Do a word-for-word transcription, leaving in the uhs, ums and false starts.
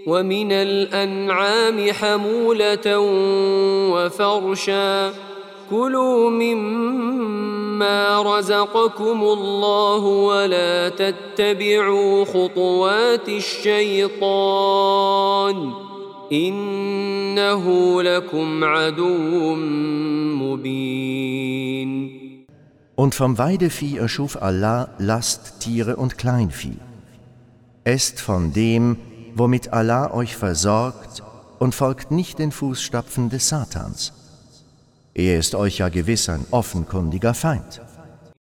ومن الأنعام حمولة وفرشا كلوا مما رزقكم الله ولا تتبعوا خطوات الشيطان إنه لكم عدو مبين. Und vom Weidevieh erschuf Allah Last, Tiere und Kleinvieh. Esst von dem, womit Allah euch versorgt, und folgt nicht den Fußstapfen des Satans. Er ist euch ja gewiss ein offenkundiger Feind.